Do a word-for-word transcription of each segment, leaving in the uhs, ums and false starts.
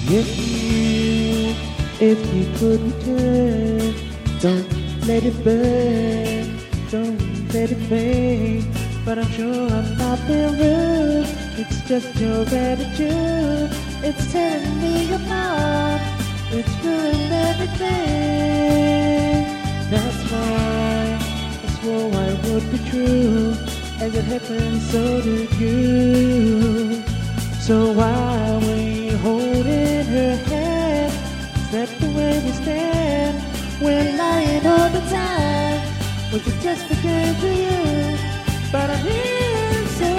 If you, if you could return, don't let it burn, don't let it fade. But I'm sure I'm not being rude. It's just your attitude. It's tearing me apart. It's ruined everything. That's why I swore I would be true. As it happened, so did you. So why were you holding her hand? Is that the way we stand? We're lying all the time. Was it just a game for you? But I'm in so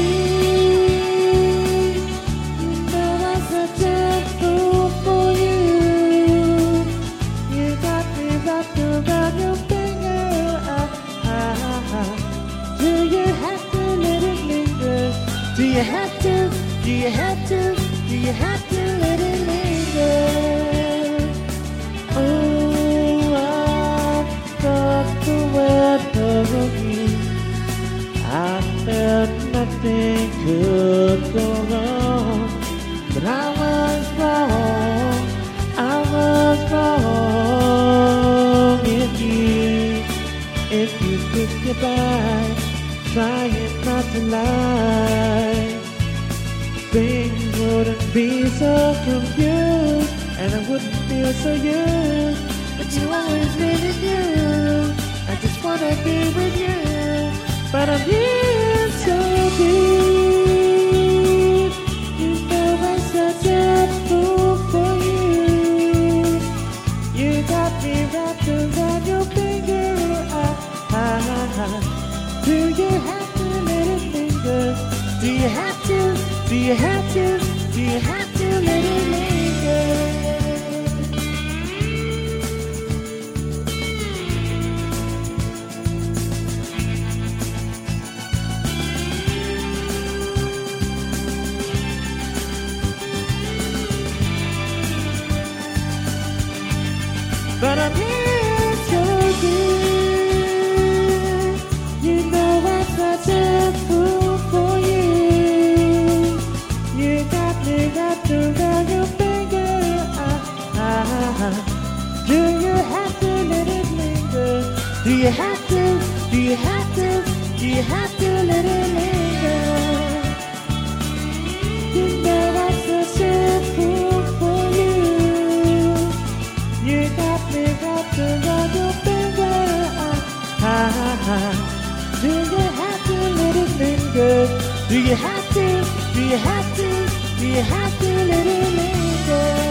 deep. You know I'm such a fool for you. You got me wrapped around your finger. Ah, ah, ah. Do you have to let it linger? Do you have to? Do you have to? Do you have to let it linger? Oh, I thought the weather of you. I felt nothing could go wrong, but I was wrong, I was wrong. If you, if you could get by, trying not to lie, things wouldn't be so confused, and I wouldn't feel so used. But you always really do. I just wanna be with you. But I'm in so deep. You know I'm such a fool for you. You got me wrapped around your finger. Ah, ah, ah. Do you have to let it linger? Do you have to? Do you have to? Do you have to let it linger? But I'm in so deep. You know I'm such a fool for you. You got me wrapped around your finger. Ah, ah, ah. Do you have to let it linger? Do you have to? Do you have to? Do you have to let it linger? You know I'm such a fool for you. You got me wrapped around your finger. Ah, ah, ah. Do you have to let it linger? Do you have to? Do you have to? Do you have to let it linger?